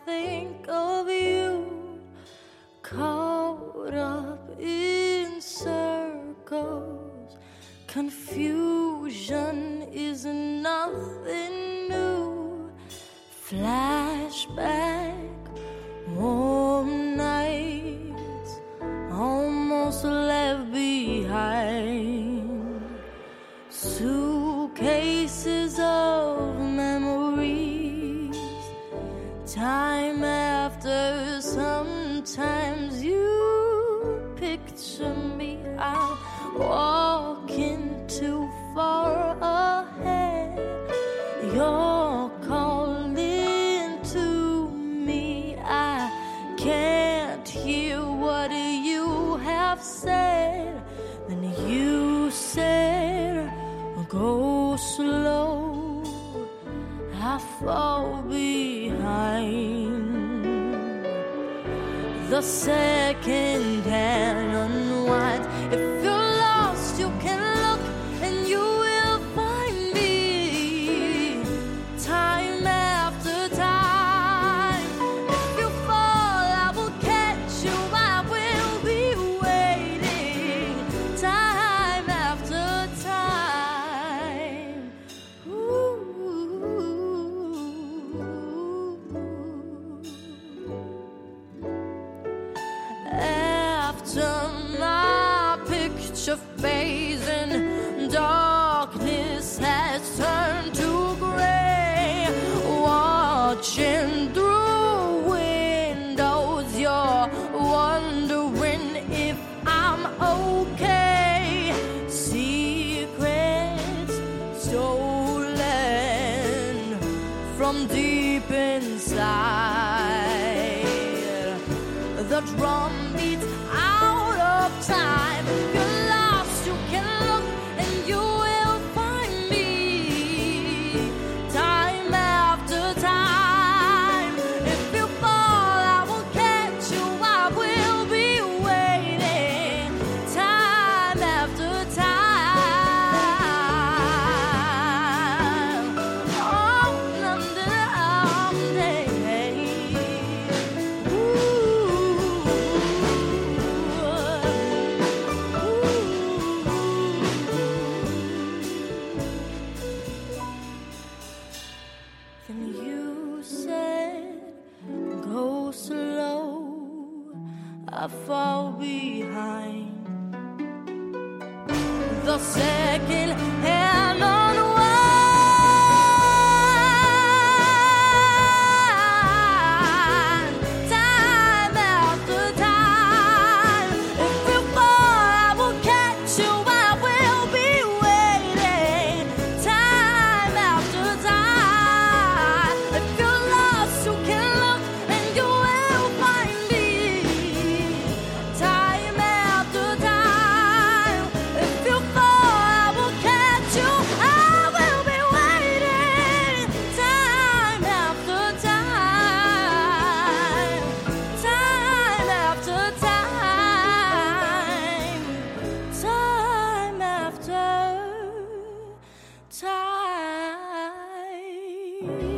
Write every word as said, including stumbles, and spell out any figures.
think of you, caught up in circles. Confusion is nothing new. Flashback, warm nights, almost left behind. Suitcases of memories. Time after, sometimes you picture me. I'm walking too far ahead. You're calling to me. I can't hear what you have said. Then you said, go slow, I fall behind. The second hand unwinds. If you're lost, you can look and you will find me. Time after time. If you fall, I will catch you. I will be waiting. Time after time. Ooh. After my picture fades and darkness has turned to gray, watching through windows, you're wondering if I'm okay. Secrets stolen from deep inside. The drum beats out of time. You're lost, you can look and you will find me. Time after time. If you fall, I will catch you. I will be waiting. Time after time. Oh, someday. Then you said, go slow, I fall behind. The second hand unwind. Time after time. If you fall, I will catch you. I will be waiting. Time after time. If you're lost, you can look and you will find me. Time after time. If you fall, I will catch you. I will be waiting. Time after time. Time after time. Time after time.